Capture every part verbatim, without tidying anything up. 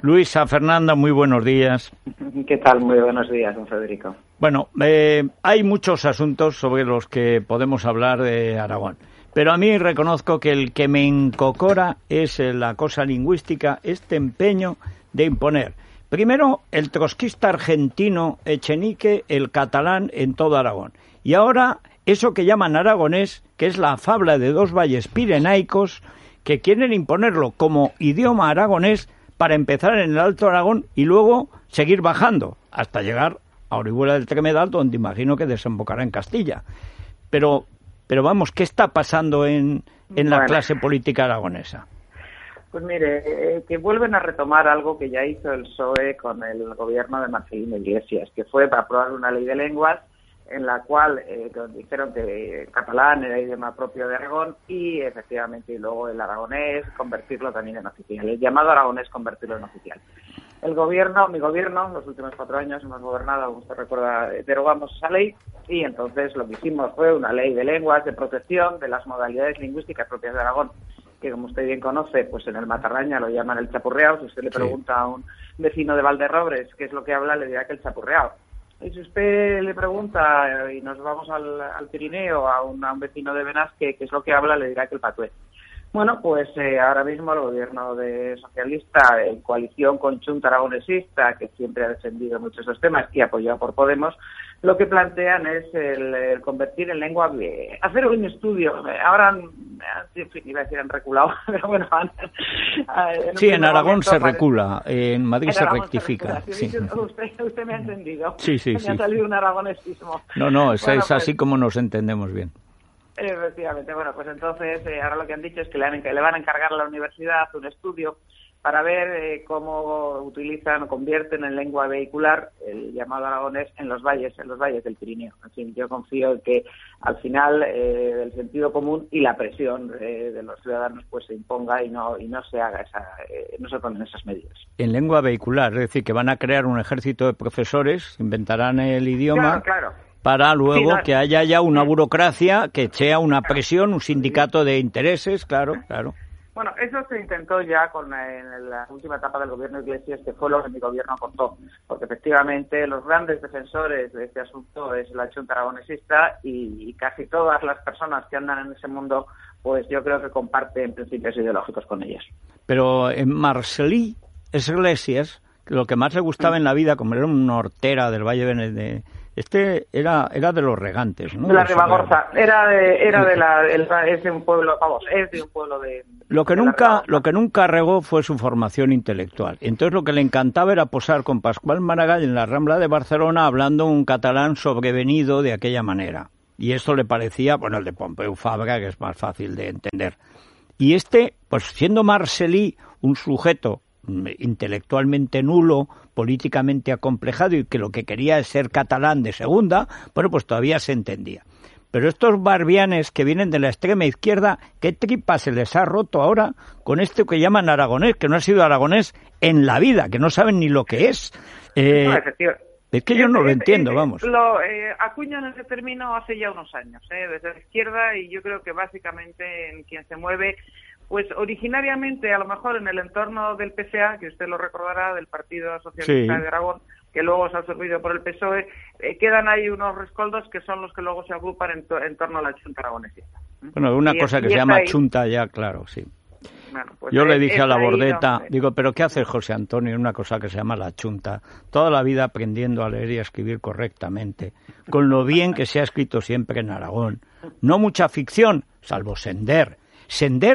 Luisa, Fernanda, muy buenos días. ¿Qué tal? Muy buenos días, don Federico. Bueno, eh, hay muchos asuntos sobre los que podemos hablar de Aragón, pero a mí reconozco que el que me encocora es la cosa lingüística, este empeño de imponer, primero, el trotskista argentino Echenique, el catalán en todo Aragón, y ahora eso que llaman aragonés, que es la fabla de dos valles pirenaicos, que quieren imponerlo como idioma aragonés para empezar en el Alto Aragón y luego seguir bajando hasta llegar a Orihuela del Tremedal, donde imagino que desembocará en Castilla. Pero, pero vamos, ¿qué está pasando en, en la bueno. clase política aragonesa? Pues mire, eh, que vuelven a retomar algo que ya hizo el P S O E con el gobierno de Marcelino Iglesias, que fue para aprobar una ley de lenguas en la cual eh, dijeron que el catalán era idioma propio de Aragón y efectivamente y luego el aragonés convertirlo también en oficial, el llamado aragonés convertirlo en oficial. El gobierno, mi gobierno, los últimos cuatro años hemos gobernado, como usted recuerda, derogamos esa ley y entonces lo que hicimos fue una ley de lenguas, de protección de las modalidades lingüísticas propias de Aragón, que como usted bien conoce, pues en el Matarraña lo llaman el chapurreao. Si usted le pregunta sí. a un vecino de Valderrobres qué es lo que habla, le dirá que el chapurreao. Y si usted le pregunta, y nos vamos al, al Pirineo, a un, a un vecino de Benasque, qué es lo que habla, le dirá que el patué. Bueno, pues eh, ahora mismo el gobierno de socialista, en coalición con Chunta Aragonesista, que siempre ha defendido muchos esos temas y apoyado por Podemos, lo que plantean es el, el convertir en lengua, eh, hacer un estudio. Ahora, en fin, iba a decir han reculado, pero bueno. En sí, en Aragón se recula, en Madrid en se rectifica. Se sí. usted, usted me ha entendido. Sí, sí, me sí. ha salido un aragonesismo. No, no, es, bueno, es pues, así como nos entendemos bien. Efectivamente, bueno, pues entonces eh, ahora lo que han dicho es que le, han, que le van a encargar a la universidad un estudio para ver eh, cómo utilizan o convierten en lengua vehicular el llamado aragonés en los valles, en los valles del Pirineo. En fin, yo confío en que al final eh, el sentido común y la presión eh, de los ciudadanos pues se imponga y no y no se haga esa, eh, no se tomen esas medidas. En lengua vehicular, es decir, que van a crear un ejército de profesores, inventarán el idioma. Claro, claro. Para luego sí, no, que haya ya una burocracia que sea una presión, un sindicato de intereses, claro, claro. Bueno, eso se intentó ya con en la última etapa del gobierno de Iglesias, que fue lo que mi gobierno cortó, porque efectivamente los grandes defensores de este asunto es la Chunta Aragonesista y, y casi todas las personas que andan en ese mundo, pues yo creo que comparten principios ideológicos con ellas. Pero en Marcelí Iglesias, lo que más le gustaba en la vida, como era un hortera del Valle de Este era era de los regantes, ¿no? De la Ribagorza, era de era de la el, es de un pueblo, vamos, es de un pueblo de Lo que de nunca lo que nunca regó fue su formación intelectual. Entonces lo que le encantaba era posar con Pascual Maragall en la Rambla de Barcelona hablando un catalán sobrevenido de aquella manera. Y esto le parecía, bueno, el de Pompeu Fabra, que es más fácil de entender. Y este, pues siendo Marcelí un sujeto intelectualmente nulo, políticamente acomplejado y que lo que quería es ser catalán de segunda, bueno, pues todavía se entendía. Pero estos barbianes que vienen de la extrema izquierda, ¿qué tripa se les ha roto ahora con esto que llaman aragonés, que no ha sido aragonés en la vida, que no saben ni lo que es? Eh, no, efectivamente. Es que yo no lo entiendo, eh, vamos. Lo eh, acuñan ese término hace ya unos años, eh, desde la izquierda, y yo creo que básicamente en quien se mueve, pues originariamente a lo mejor en el entorno del P S A, que usted lo recordará, del Partido Socialista sí. de Aragón, que luego se ha absorbido por el P S O E, eh, quedan ahí unos rescoldos que son los que luego se agrupan en, to- en torno a la Chunta Aragonesista. Bueno, una y cosa es, que se llama ahí. Chunta ya, claro, sí. Bueno, pues Yo es, le dije a la Bordeta, donde... digo, ¿pero qué hace José Antonio en una cosa que se llama la Chunta? Toda la vida aprendiendo a leer y a escribir correctamente, con lo bien que se ha escrito siempre en Aragón. No mucha ficción, salvo Sender. Sender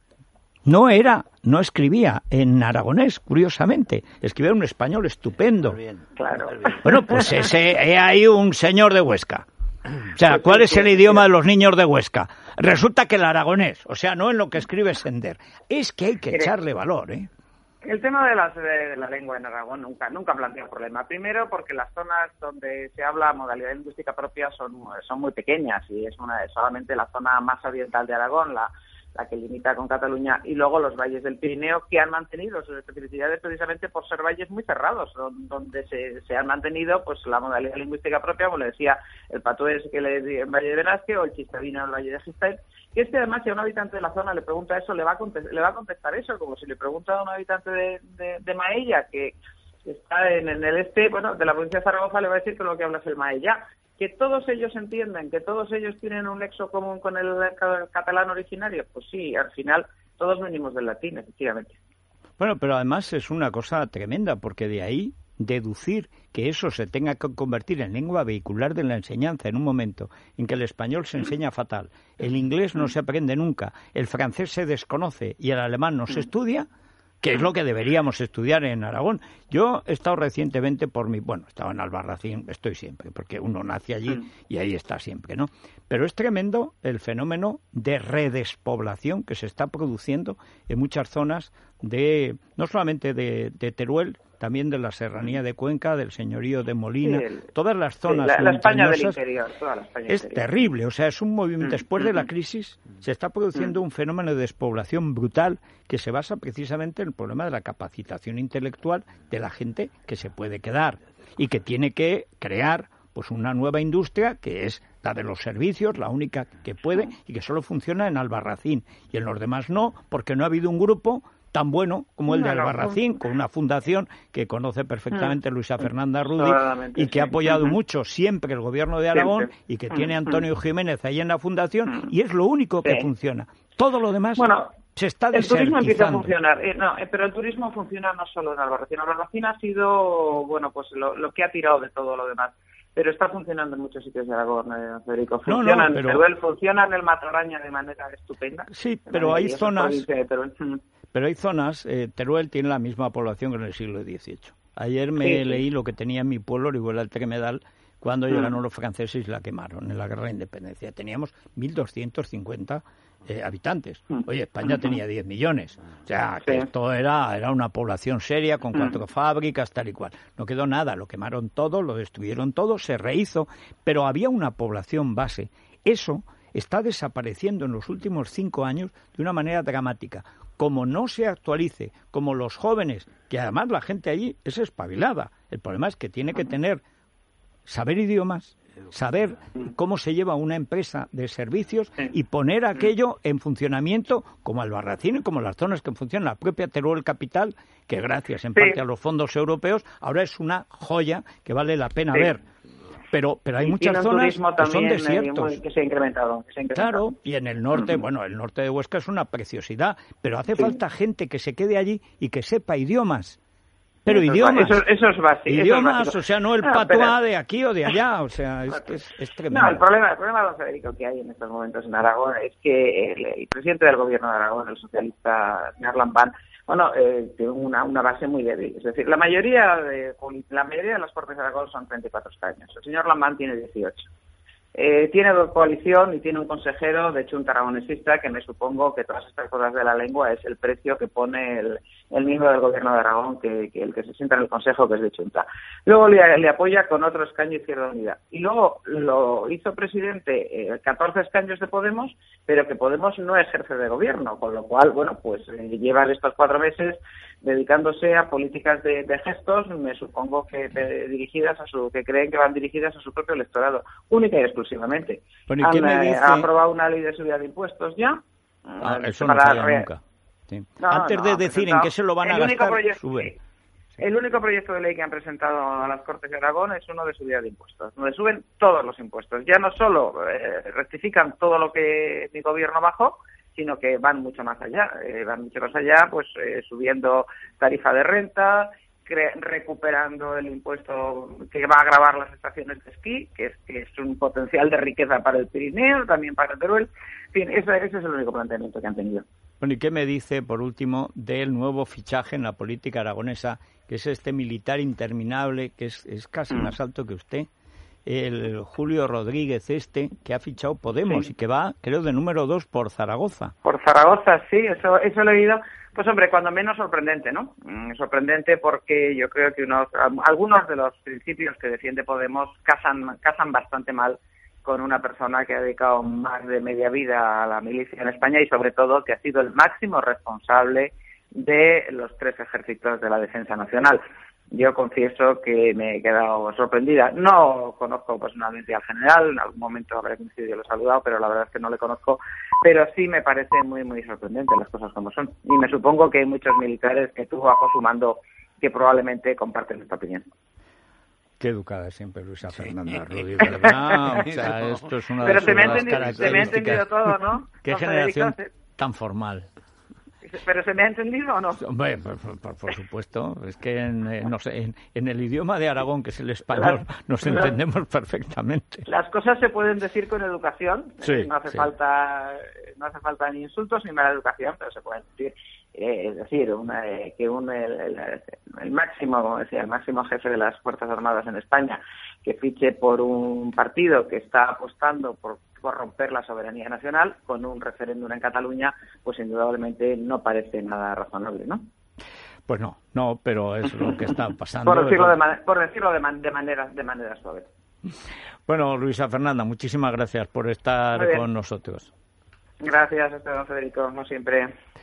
no era, no escribía en aragonés, curiosamente. Escribía un español estupendo. Bien, claro. Bueno, pues ese, he ahí un señor de Huesca. O sea, ¿cuál es el idioma de los niños de Huesca? Resulta que el aragonés, o sea, no en lo que escribe Sender. Es que hay que echarle valor, ¿eh? El tema de, las, de la lengua en Aragón nunca nunca plantea problema. Primero, porque las zonas donde se habla modalidad lingüística propia son, son muy pequeñas y es una solamente la zona más oriental de Aragón, la la que limita con Cataluña, y luego los valles del Pirineo, que han mantenido sus especificidades precisamente por ser valles muy cerrados, donde se, se han mantenido pues la modalidad lingüística propia, como le decía, el patués que le en Valle de Benasque o el chistavino en el Valle de Gistael, que este además si a un habitante de la zona le pregunta eso, le va a contestar, le va a contestar eso, como si le pregunta a un habitante de, de, de Maella, que está en, en el este, bueno, de la provincia de Zaragoza, le va a decir que lo que habla es el Maella. Que todos ellos entienden, que todos ellos tienen un nexo común con el catalán originario, pues sí, al final todos venimos del latín, efectivamente. Bueno, pero además es una cosa tremenda, porque de ahí deducir que eso se tenga que convertir en lengua vehicular de la enseñanza en un momento en que el español se enseña fatal, el inglés no se aprende nunca, el francés se desconoce y el alemán no se estudia, que es lo que deberíamos estudiar en Aragón. Yo he estado recientemente por mi... Bueno, estaba en Albarracín, estoy siempre, porque uno nace allí y ahí está siempre, ¿no? Pero es tremendo el fenómeno de redespoblación que se está produciendo en muchas zonas de... no solamente de, de Teruel, también de la serranía de Cuenca, del señorío de Molina, sí, el, todas las zonas sí, la, la España del interior, toda la España es interior. Terrible, o sea, es un movimiento, Mm, después mm, de la crisis se está produciendo mm. un fenómeno de despoblación brutal que se basa precisamente en el problema de la capacitación intelectual de la gente que se puede quedar y que tiene que crear pues una nueva industria que es la de los servicios, la única que puede y que solo funciona en Albarracín y en los demás no, porque no ha habido un grupo tan bueno como el de Albarracín, con una fundación que conoce perfectamente Luisa Fernanda Rudy y que ha apoyado mucho siempre el gobierno de Aragón y que tiene Antonio Jiménez ahí en la fundación y es lo único que funciona. Todo lo demás bueno, se está el turismo empieza a desertizando. funcionar, eh, no, eh, pero el turismo funciona no solo en Albarracín. Albarracín ha sido, bueno, pues lo, lo que ha tirado de todo lo demás. Pero está funcionando en muchos sitios de Aragón, eh, Federico. Funciona no, no, en pero... Teruel, funciona en el Matarraña de manera estupenda. Sí, pero hay zonas... Teruel. Pero hay zonas, eh, Teruel tiene la misma población que en el siglo dieciocho. Ayer me sí, leí sí. lo que tenía en mi pueblo, Orihuela del Tremedal, cuando mm. llegaron los franceses y la quemaron en la Guerra de Independencia. Teníamos mil doscientos cincuenta eh, habitantes. Oye, España mm. tenía diez millones. O sea, que sí. esto era, era una población seria, con cuatro mm. fábricas, tal y cual. No quedó nada, lo quemaron todo, lo destruyeron todo, se rehizo, pero había una población base. Eso está desapareciendo en los últimos cinco años de una manera dramática. Como no se actualice, como los jóvenes, que además la gente allí es espabilada, el problema es que tiene que tener, saber idiomas, saber cómo se lleva una empresa de servicios y poner aquello en funcionamiento como Albarracín y como las zonas que funcionan, la propia Teruel capital, que gracias en parte sí. a los fondos europeos, ahora es una joya que vale la pena sí. ver. Pero pero hay y muchas zonas que son desiertos. Eh, que se ha incrementado. Que se ha incrementado. Claro, y en el norte, uh-huh. bueno, el norte de Huesca es una preciosidad, pero hace sí. falta gente que se quede allí y que sepa idiomas. Pero eso idiomas. Eso, eso es básico. Idiomas, eso es o sea, no el no, patuá pero... de aquí o de allá, o sea, es, es, es tremendo. No, el problema, el problema, don Federico, que hay en estos momentos en Aragón es que el, el presidente del gobierno de Aragón, el socialista señor Lambán, bueno, eh, tiene una, una base muy débil. Es decir, la mayoría de la mayoría de las Cortes de Aragón son treinta y cuatro escaños. El señor Lambán tiene dieciocho. Eh, tiene coalición y tiene un consejero de Chunta aragonesista que me supongo que todas estas cosas de la lengua es el precio que pone el, el miembro del gobierno de Aragón, que, que el que se sienta en el consejo, que es de Chunta. Luego le, le apoya con otro escaño Izquierda Unida. Y luego lo hizo presidente eh, catorce escaños de Podemos, pero que Podemos no ejerce de gobierno, con lo cual, bueno, pues eh, llevan estos cuatro meses dedicándose a políticas de, de gestos, me supongo que de, dirigidas a su, que creen que van dirigidas a su propio electorado, única y exclusivamente. Bueno, ¿y Han qué me dice? Ha aprobado una ley de subida de impuestos ya. Ah, eso no sabía re... nunca. Sí. No, Antes no, de decir en qué se lo van a gastar, proyecto, sube. El único proyecto de ley que han presentado a las Cortes de Aragón es uno de subida de impuestos, donde suben todos los impuestos. Ya no solo eh, rectifican todo lo que mi gobierno bajó, sino que van mucho más allá, eh, van mucho más allá, pues eh, subiendo tarifa de renta, cre- recuperando el impuesto que va a gravar las estaciones de esquí, que es, que es un potencial de riqueza para el Pirineo, también para Teruel. En fin, ese, ese es el único planteamiento que han tenido. Bueno, ¿y qué me dice, por último, del nuevo fichaje en la política aragonesa, que es este militar interminable, que es, es casi mm. más alto que usted? El Julio Rodríguez este, que ha fichado Podemos sí. y que va, creo, de número dos por Zaragoza. Por Zaragoza, sí, eso eso lo he oído. Pues hombre, cuando menos sorprendente, ¿no? Mm, sorprendente porque yo creo que unos algunos de los principios que defiende Podemos casan, casan bastante mal con una persona que ha dedicado más de media vida a la milicia en España y sobre todo que ha sido el máximo responsable de los tres ejércitos de la defensa nacional. yo confieso que me he quedado sorprendida. No conozco personalmente al general, en algún momento habré coincidido y lo he saludado, pero la verdad es que no le conozco. Pero sí me parece muy, muy sorprendente las cosas como son. Y me supongo que hay muchos militares que tuvo bajo su mando que probablemente comparten esta opinión. Qué educada siempre Luisa Fernanda Rudy, ¿verdad? O sea, esto es una Pero de se me, las entendido, características. se me ha entendido todo, ¿no? Qué ¿No, generación Federico? tan formal. ¿Pero se me ha entendido o no? Hombre, por, por, por supuesto. Es que en, eh, no sé, en, en el idioma de Aragón, que es el español, las, nos entendemos las, perfectamente. Las cosas se pueden decir con educación. Sí, eh, no hace sí. falta no hace falta ni insultos ni mala educación, pero se pueden decir. Eh, es decir, una, eh, que un, el, el, el máximo, como decía, el máximo jefe de las Fuerzas Armadas en España, que fiche por un partido que está apostando por corromper la soberanía nacional con un referéndum en Cataluña, pues indudablemente no parece nada razonable, ¿no? Pues no, no, pero es lo que está pasando. por decirlo, de, man- por decirlo de, man- de manera de manera suave. Bueno, Luisa Fernanda, muchísimas gracias por estar con nosotros. Gracias, Esteban Federico, como siempre.